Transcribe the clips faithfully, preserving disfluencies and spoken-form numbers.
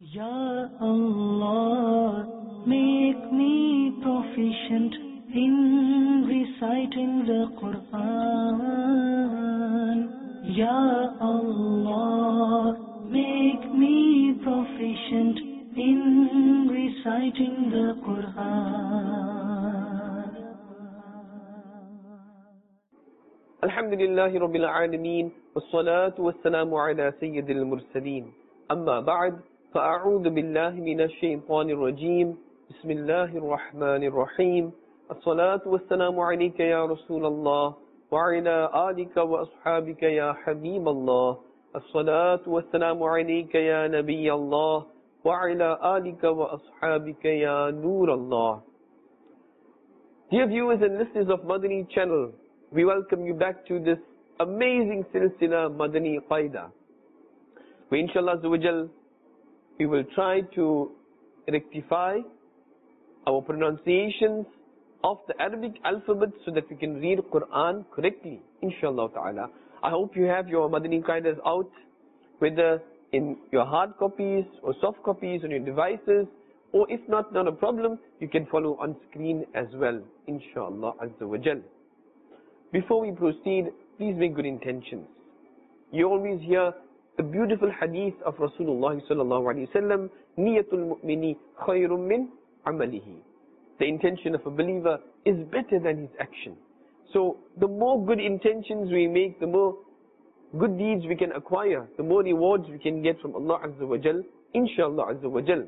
Ya Allah, make me proficient in reciting the Quran. Ya Allah, make me proficient in reciting the Quran. Alhamdulillahi Rabbil Alameen, wassalatu wassalamu ala Sayyidil Mursaleen. Amma ba'd, fa'a'udhu billahi minash shaytanir rajim. Bismillahir Rahmanir Rahim. As-salatu wassalamu alayka ya Rasulallah, wa ala alika wa ashabika ya Habiballah. As-salatu wassalamu alayka ya Nabiyallah, wa ala alika wa ashabika ya Nurallah. Dear viewers and listeners of Madani channel, we welcome you back to this amazing silsila Madani Qaida, where inshallah azawajal we will try to rectify our pronunciations of the Arabic alphabet so that we can read Quran correctly, inshallah ta'ala. I hope you have your Madani Qaidas out, whether in your hard copies or soft copies on your devices, or if not, not a problem, you can follow on screen as well, inshallah azawajal. Before we proceed, please make good intentions. You always hear the beautiful hadith of Rasulullah sallallahu alaihi wasallam, Niyatul mu'mini khayrun min amalihi. The intention of a believer is better than his action. So the more good intentions we make, the more good deeds we can acquire, the more rewards we can get from Allah Azza wa Jal, inshallah Azza wa Jal.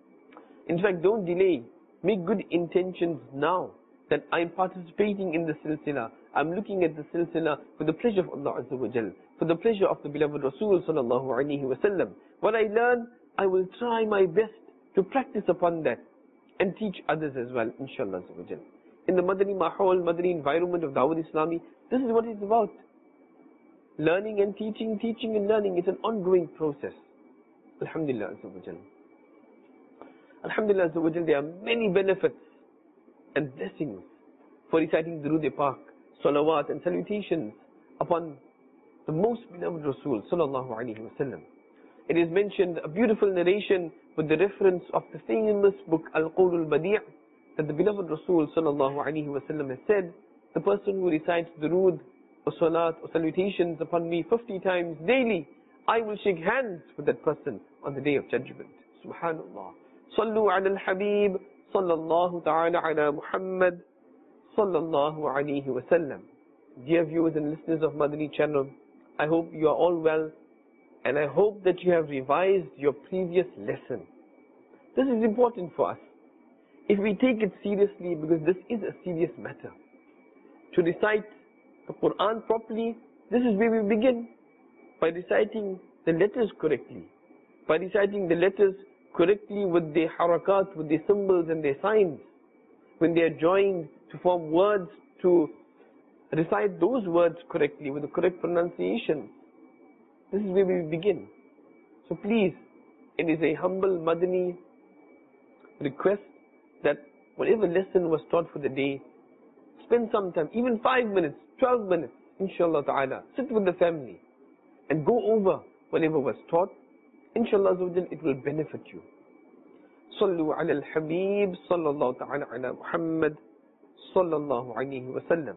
In fact, don't delay. Make good intentions now that I'm participating in the silsila. I'm looking at the silsila for the pleasure of Allah Azza wa Jal, for the pleasure of the beloved Rasul sallallahu alaihi wasallam. What I learn, I will try my best to practice upon that and teach others as well, inshallah Azza wa Jal. In the Madani Mahol, Madani environment of Dawud Islami, this is what it's about. Learning and teaching, teaching and learning. It's an ongoing process. Alhamdulillah Azza wa Jal. Alhamdulillah Azza wa Jal, there are many benefits and blessings for reciting Durood-e-Pak, salawat and salutations upon the most beloved Rasul sallallahu alaihi wasallam. It is mentioned, a beautiful narration with the reference of the famous book Al-Qawl al-Badi' that the beloved Rasul sallallahu alaihi wasallam has said, the person who recites Durood or salat or salutations upon me fifty times daily, I will shake hands with that person on the day of judgment. Subhanallah. Sallu ala al-Habib sallallahu ta'ala ala Muhammad sallallahu alayhi wa sallam. Dear viewers and listeners of Madani channel, I hope you are all well, and I hope that you have revised your previous lesson. This is important for us. If we take it seriously, because this is a serious matter, to recite the Quran properly, this is where we begin, by reciting the letters correctly, by reciting the letters correctly with their harakat, with their symbols and their signs. When they are joined to form words, to recite those words correctly with the correct pronunciation. This is where we begin. So please, it is a humble Madani request that whatever lesson was taught for the day, spend some time, even five minutes, twelve minutes, inshallah ta'ala, sit with the family and go over whatever was taught. Inshallah it will benefit you. Sallu ala al-Habib sallallahu ta'ala ala Muhammad sallallahu alayhi wa sallam.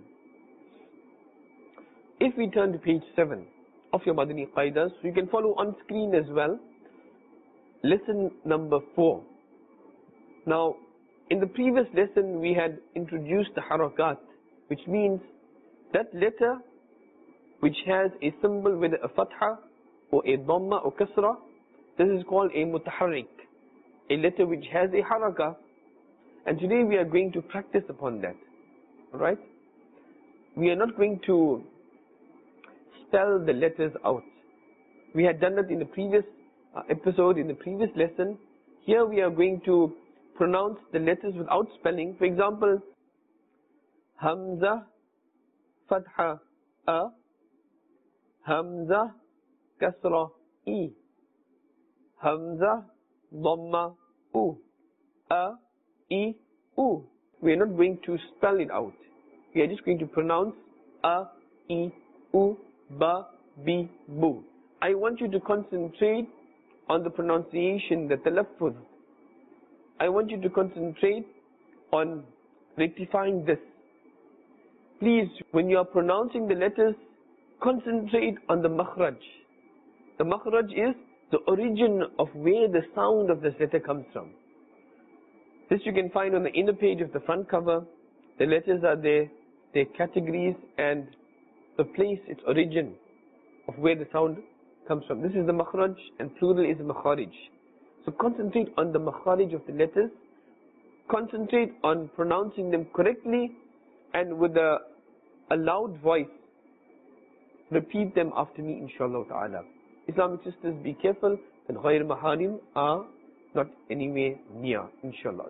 If we turn to page seven of your Madani Qaidas, you can follow on screen as well. Lesson number four. Now, in the previous lesson we had introduced the harakat, which means that letter which has a symbol with a fatha or a dhamma or kasra. This is called a mutaharrik, a letter which has a haraka, and today we are going to practice upon that. Alright? We are not going to spell the letters out. We had done that in the previous uh, episode, in the previous lesson. Here we are going to pronounce the letters without spelling. For example, Hamza, Fatha, A, Hamza, Kasra, E. Hamza, Dhamma, U, A, E, U. We are not going to spell it out. We are just going to pronounce A, E, U, Ba, Bi, Bu. I want you to concentrate on the pronunciation, the talaffuz, I want you to concentrate on rectifying this. Please, when you are pronouncing the letters, concentrate on the makhraj. The makhraj is the origin of where the sound of this letter comes from. This you can find on the inner page of the front cover. The letters are there, their categories and the place, its origin of where the sound comes from. This is the makhraj and plural is makharij. So concentrate on the makharij of the letters. Concentrate on pronouncing them correctly and with a, a loud voice. Repeat them after me, inshallah ta'ala. Islamic sisters, be careful that ghayr maharim are not anywhere near, inshallah.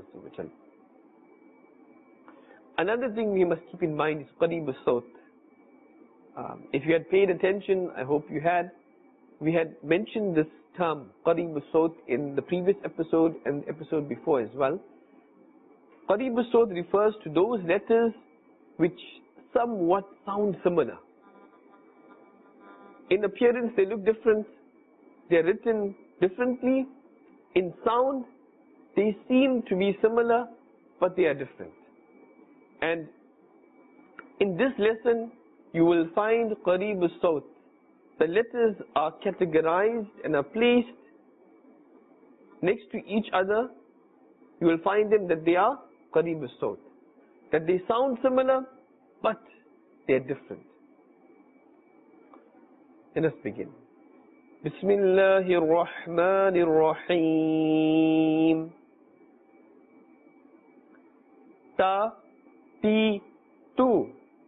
Another thing we must keep in mind is qareeb as-sawt. Um, if you had paid attention, I hope you had, we had mentioned this term, qareeb as-sawt, in the previous episode and the episode before as well. Qareeb as-sawt refers to those letters which somewhat sound similar. In appearance, they look different. They are written differently. In sound, they seem to be similar, but they are different. And in this lesson, you will find qareeb as-sawt. The letters are categorized and are placed next to each other. You will find them that they are qareeb as-sawt. That they sound similar, but they are different. Let us begin. Bismillahir Rahmanir Rahim. Ta, ti, tu.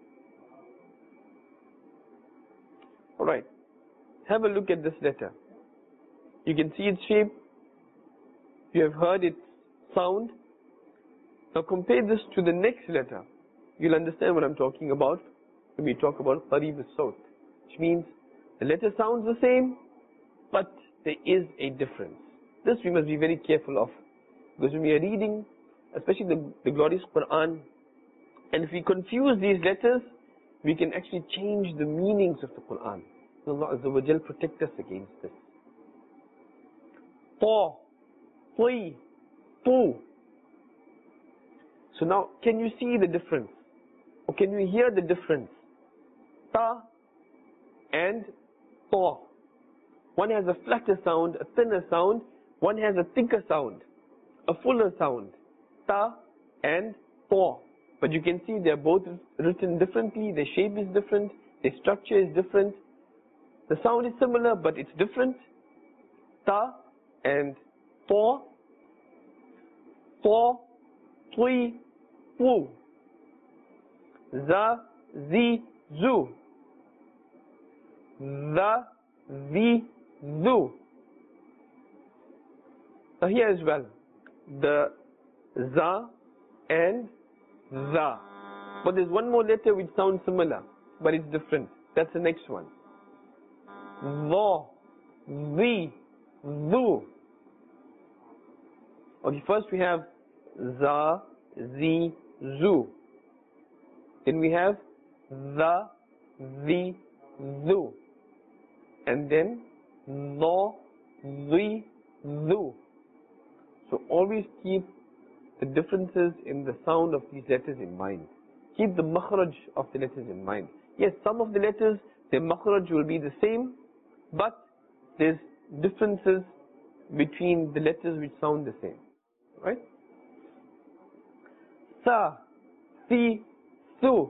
Alright. Have a look at this letter. You can see its shape. You have heard its sound. Now compare this to the next letter. You'll understand what I'm talking about when we talk about qareeb as-sawt, which means the letter sounds the same, but there is a difference. This we must be very careful of, because when we are reading, especially the, the glorious Quran, and if we confuse these letters, we can actually change the meanings of the Quran. Allah Azza wa Jal protect us against this. Ta, Tui, Tu. So now, can you see the difference? Or can you hear the difference? Ta and Ta. One has a flatter sound, a thinner sound. One has a thicker sound, a fuller sound. Ta and Ta. But you can see they are both written differently. Their shape is different. Their structure is different. The sound is similar, but it's different. Ta and Ta. Ta, Tui, Pu. Za, Zi, Zu. The, the, zu. Now here as well, the za and za. But there's one more letter which sounds similar, but it's different. That's the next one. The, the, zu. Okay, first we have za, zi, zu. Then we have the, the, zu. And then the, the, zu. So always keep the differences in the sound of these letters in mind. Keep the makhraj of the letters in mind. Yes, some of the letters, their makhraj will be the same, but there's differences between the letters which sound the same. Right? Sa, si, su.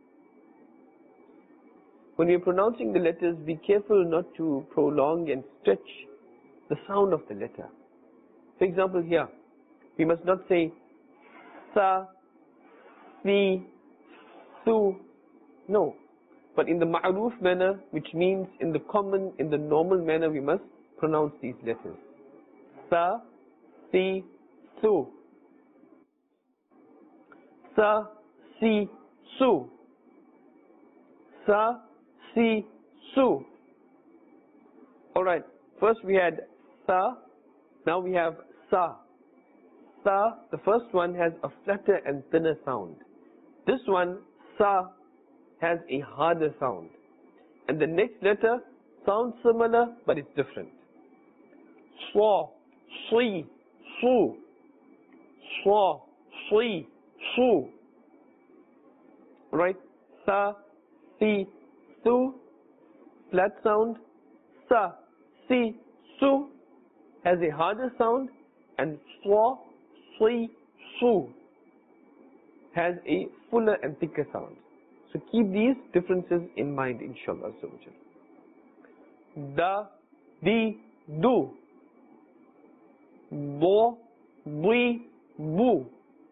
When we are pronouncing the letters, be careful not to prolong and stretch the sound of the letter. For example, here, we must not say sa, si, su. No. But in the ma'ruf manner, which means in the common, in the normal manner, we must pronounce these letters. Sa, si, su. Sa, si, su. Sa, si, su. Alright, first we had sa, now we have sa. Sa, the first one has a flatter and thinner sound. This one, sa, has a harder sound. And the next letter sounds similar, but it's different. swa, swi, su, swa, swi, su. Right? Sa, si, su, flat sound. Sa, si, su has a harder sound, and swa, swi, su has a fuller and thicker sound. So keep these differences in mind, inshallah. Da, di, do. Bo, bui, bu.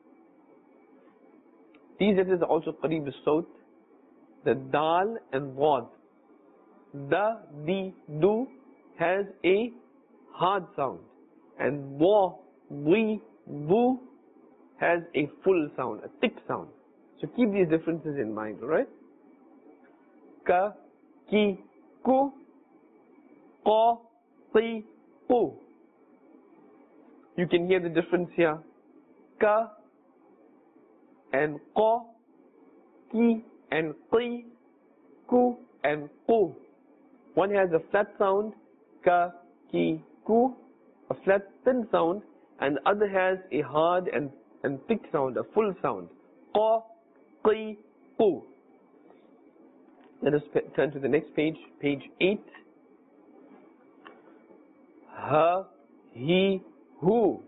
These letters are also qareeb al-sawt. The dal and wad. Da, di, do has a hard sound, and bo, bui, bu has a full sound, a thick sound. So keep these differences in mind, alright? Ka, ki, ku, qa, ti, pu. You can hear the difference here. Ka and qa, ki and qi, ku and qu. One has a flat sound, ka, ki, ku, a flat thin sound, and the other has a hard and, and thick sound, a full sound, qa, qi, qu. Let us turn to the next page, page eight. Ha, he, hu.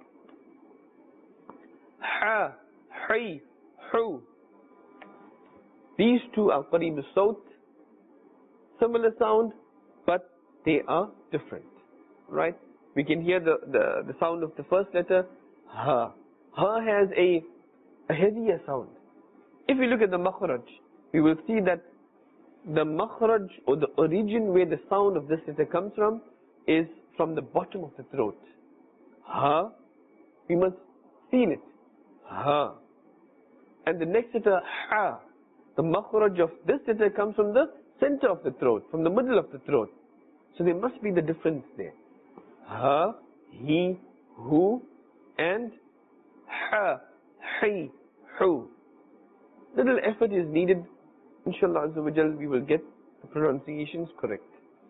Ha, hi, hu. These two are qareeb al-sawt, similar sound, but they are different, right? We can hear the, the, the sound of the first letter, ha. Ha has a, a heavier sound. If we look at the makhraj, we will see that the makhraj, or the origin where the sound of this letter comes from, is from the bottom of the throat. Ha, we must feel it. Ha. And the next letter, ha. The makhraj of this letter comes from the center of the throat, from the middle of the throat. So there must be the difference there. Ha, he, hu, and ha, hi, hu. Little effort is needed. Inshallah Azza wa Jal, we will get the pronunciations correct.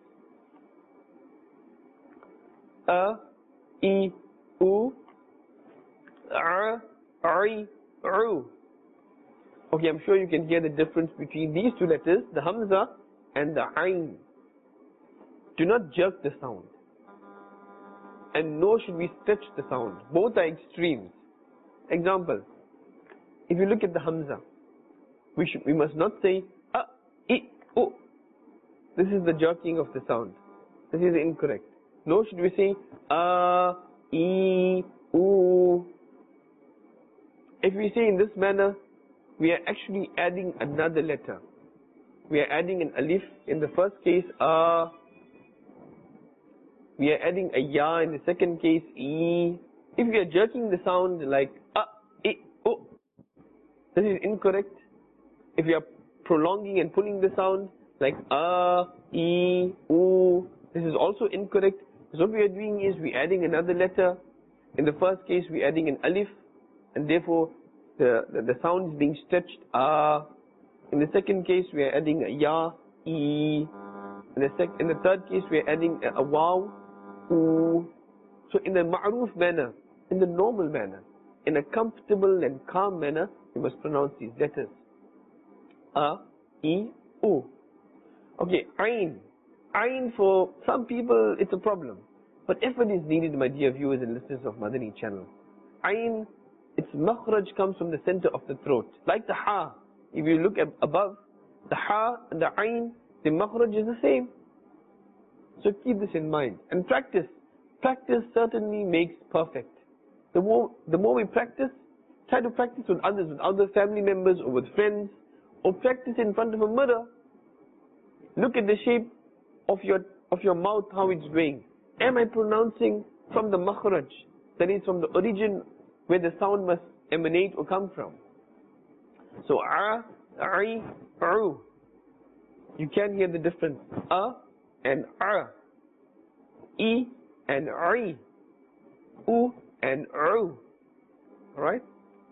A, I, U, A, I, U. Okay, I'm sure you can hear the difference between these two letters, the Hamza and the Ain. Do not jerk the sound, and nor should we stretch the sound. Both are extremes. Example, if you look at the Hamza, we should we must not say a, I, U. This is the jerking of the sound. This is incorrect. Nor should we say a, I, U. If we say in this manner, we are actually adding another letter. We are adding an alif in the first case, a. We are adding a ya in the second case, e. If we are jerking the sound like a, I, U, this is incorrect. If we are prolonging and pulling the sound like a, I, U, this is also incorrect. So what we are doing is we are adding another letter. In the first case, we are adding an alif, and therefore the, the, the sound is being stretched, a. In the second case, we are adding a ya, e. In the, sec in the third case, we are adding a, a waw, u. So in the ma'roof manner, in the normal manner, in a comfortable and calm manner, we must pronounce these letters. A, I, U. Okay, Ain. Ain, for some people, it's a problem. But effort is needed, my dear viewers and listeners of Madani channel. Ain, its makhraj comes from the center of the throat. Like the Ha. If you look at above, the Ha and the Ain, the makhraj is the same. So keep this in mind. And practice. Practice certainly makes perfect. The more, the more we practice, try to practice with others, with other family members or with friends, or practice in front of a mirror. Look at the shape of your, of your mouth, how it's doing. Am I pronouncing from the makhraj, that is from the origin where the sound must emanate or come from? So, a, I, u. You can hear the difference. A and a. I and I. U and u. Alright?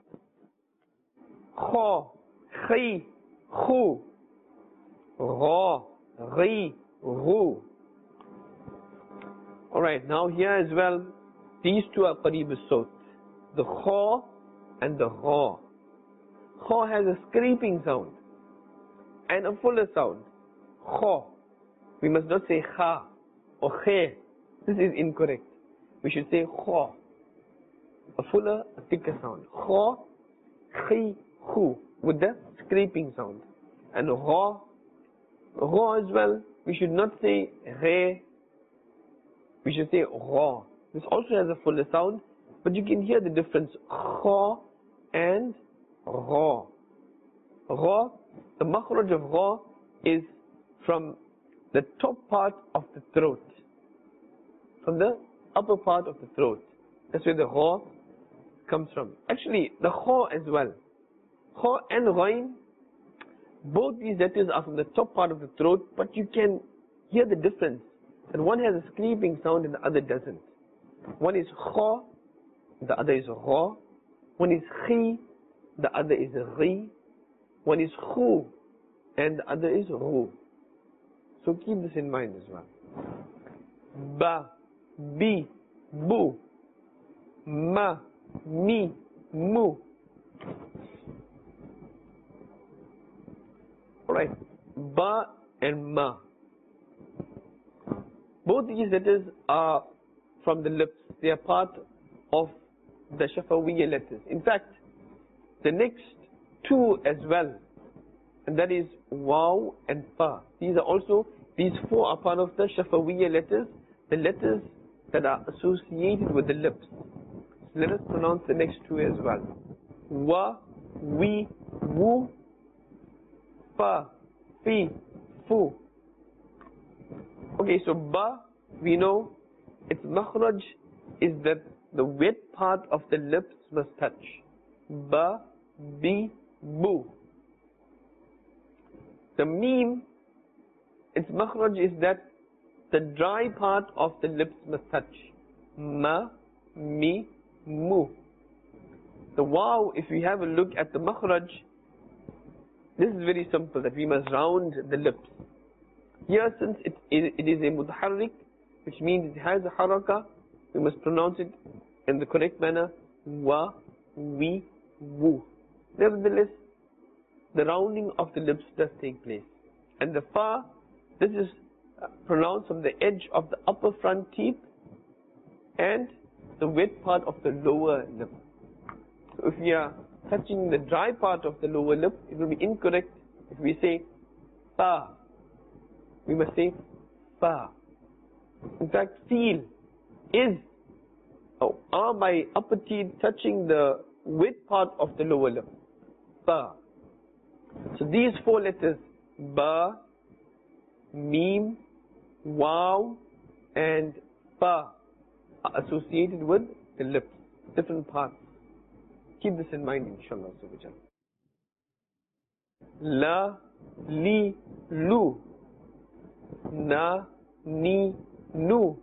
Kha, khi, khu. Ra, ri, ru. Alright, now here as well, these two are qareeb al-sawt. The kha and the gha. Kha has a scraping sound and a fuller sound. Kha. We must not say kha or khe. This is incorrect. We should say kha. A fuller, a thicker sound. Kha, khi, khu, with the scraping sound. And gha, gha as well, we should not say ghe. We should say gha. This also has a fuller sound, but you can hear the difference. Kha and gha. Gha, the makhraj of gha is from the top part of the throat. From the upper part of the throat. That's where the gha comes from. Actually, the kha as well. Kha and ghain, both these letters are from the top part of the throat, but you can hear the difference. And one has a scraping sound and the other doesn't. One is kha, the other is gha. One is khi, the other is ghi. One is khu, and the other is ru. So keep this in mind as well. Ba, bi, bu, ma, mi, mu. Alright, ba and ma. Both these letters are from the lips. They are part of the Shafawiyya letters. In fact, the next two as well, and that is waw and fa. These are also, these four are part of the Shafawiyya letters, the letters that are associated with the lips. So let us pronounce the next two as well. Wa, wi, wu, fa, fi, fu. Okay, so ba, we know its makhraj is that the wet part of the lips must touch. Ba, bi, bu. The meme, its makhraj is that the dry part of the lips must touch. Ma, mi, mu. The waw, if we have a look at the makhraj, this is very simple, that we must round the lips. Here, since it, it, it is a mutaharrik, which means it has a haraka, we must pronounce it in the correct manner. Wa, wi, wu. Nevertheless, the rounding of the lips does take place. And the fa, this is pronounced from the edge of the upper front teeth and the wet part of the lower lip. So if we are touching the dry part of the lower lip, it will be incorrect if we say fa. We must say fa. In fact, feel is, oh, are my upper teeth touching the wet part of the lower lip. Fa. So these four letters, ba, mim, waw, and fa, are associated with the lips, different parts. Keep this in mind, inshallah. La, li, lu. Na, ni, nu.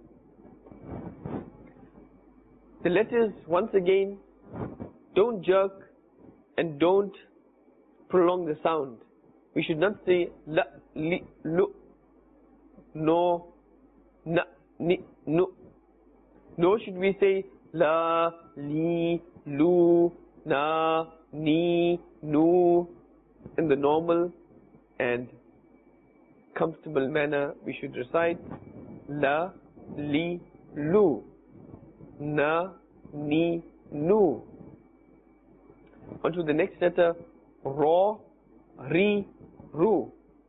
The letters, once again, don't jerk and don't prolong the sound. We should not say la, li, lu, no, na, ni, nu. Nor should we say la, li, lu, na, ni, nu. In the normal and comfortable manner, we should recite la, li, lu, na, ni, nu. On to the next letter, ra, ri, ru.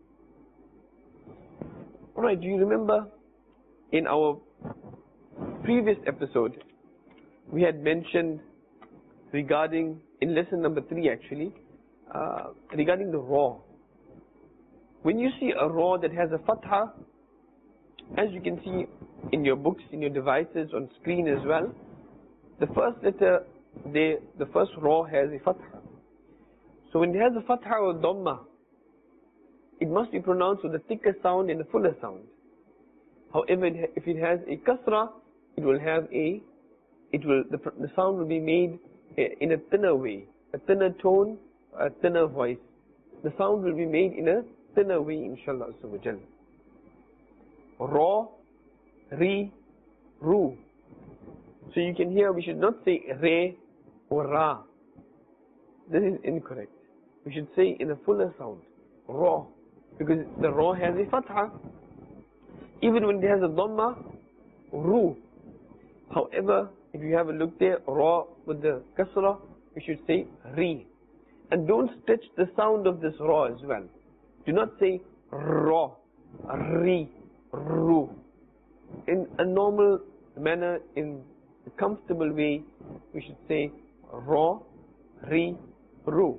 Alright, do you remember in our previous episode, we had mentioned regarding, in lesson number three actually, uh, regarding the ra. When you see a ra that has a fatha, as you can see in your books, in your devices, on screen as well, the first letter, they, the first ra has a fatha. So when it has a fatha or dhamma, it must be pronounced with a thicker sound and a fuller sound. However, if it has a kasra, it will have a, it will, the, the sound will be made in a thinner way, a thinner tone, a thinner voice. The sound will be made in a thinner way, inshallah. Ra, ri, ru. So you can hear we should not say re or ra. This is incorrect. We should say in a fuller sound, ra, because the ra has a fatha. Even when it has a dhamma, ru. However, if you have a look there, ra with the kasra, we should say ri. And don't stretch the sound of this ra as well. Do not say ra, ri, ru. In a normal manner, in a comfortable way, we should say ra, ri, ru.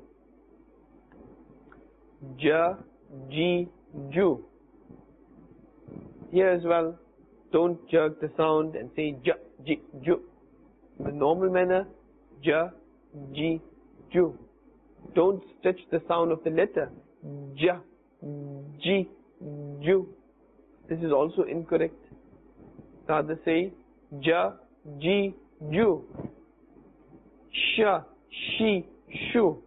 Ja, ji, ju. Here as well, don't jerk the sound and say ja, ji, ju. In the normal manner, ja, ji, ju. Don't stretch the sound of the letter ja, ji, ju. This is also incorrect. Rather say ja, ji, ju. Sha, shi, shu.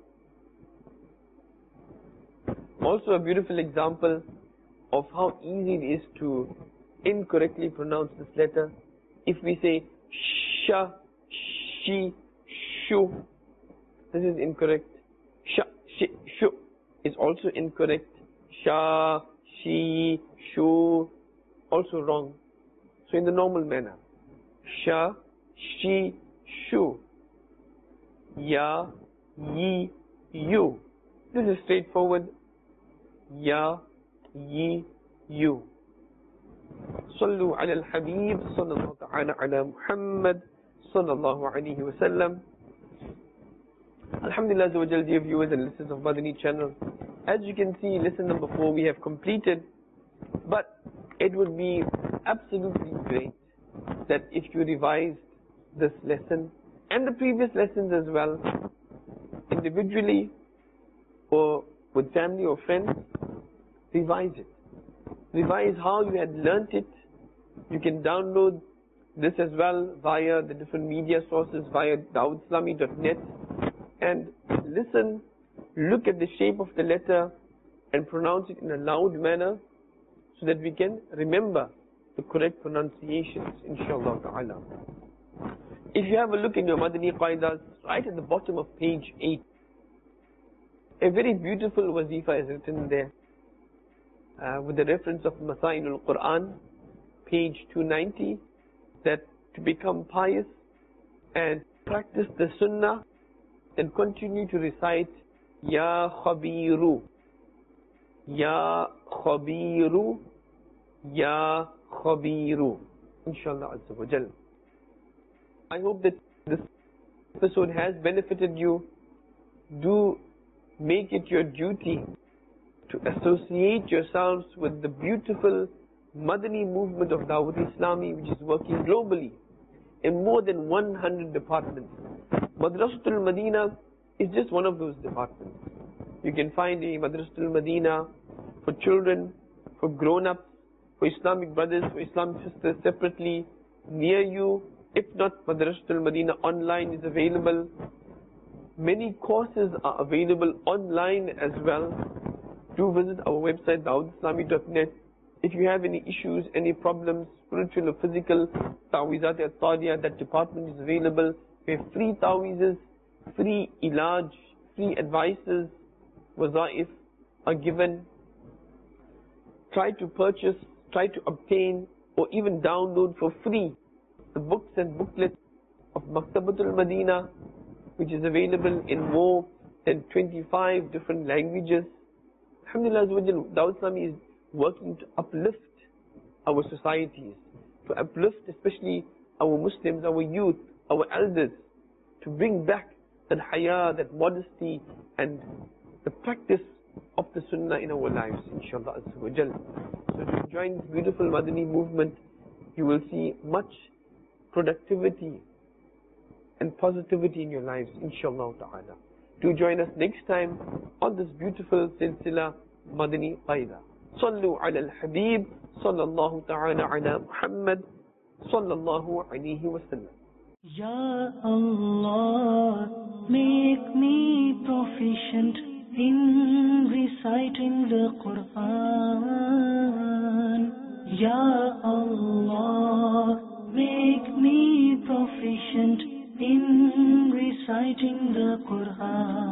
Also a beautiful example of how easy it is to incorrectly pronounce this letter. If we say sha, shi, shu, this is incorrect. Sha, shi, shu is also incorrect. Sha, shi, shu, also wrong. So in the normal manner, sha, shi, shu, ya, yi, you. This is straightforward. Ya, yi, you. Sallu ala al-Habib sallallahu ta'ala ala Muhammad sallallahu alayhi wa sallam. Alhamdulillah, dear viewers and listeners of Madani channel, as you can see, lesson number four we have completed, but it would be absolutely great that if you revised this lesson and the previous lessons as well, individually or with family or friends, revise it. Revise how you had learnt it. You can download this as well via the different media sources, via dawood islami dot net, and listen, look at the shape of the letter and pronounce it in a loud manner so that we can remember the correct pronunciations, inshallah ta'ala. If you have a look in your Madani Qaidas, right at the bottom of page eight, a very beautiful wazifa is written there uh, with the reference of Masailul Quran, page two ninety, that to become pious and practice the sunnah and continue to recite Ya Khabiru, Ya Khabiru, Ya Khabiru, inshallah azza wa jal. I hope that this episode has benefited you. Do make it your duty to associate yourselves with the beautiful Madani movement of Dawood Islami, which is working globally in more than one hundred departments. Madrasatul Madina is just one of those departments. You can find a Madrasatul Madina for children, for grown-ups, for Islamic brothers, for Islamic sisters separately, near you. If not, Madrasatul Madina online is available. Many courses are available online as well. Do visit our website, dawood islami dot net. If you have any issues, any problems, spiritual or physical, Ta'wizat al-Tadiya, that department is available. We have free ta'wizes, free ilaj, free advices, wazaif are given. Try to purchase, try to obtain, or even download for free the books and booklets of Maktabatul Madina, which is available in more than twenty-five different languages. Alhamdulillah, Dawood Islami is working to uplift our societies, to uplift especially our Muslims, our youth, our elders, to bring back that haya, that modesty, and the practice of the sunnah in our lives, inshallah azza wa jal. So to join this beautiful Madani movement, you will see much productivity and positivity in your lives, inshallah ta'ala. Do join us next time on this beautiful silsila Madani Qaida. Sallu ala al-Habib, sallallahu ta'ala ala Muhammad, sallallahu alayhi wa sallam. Ya Allah, make me proficient in reciting the Quran. Ya Allah, make reciting the Quran.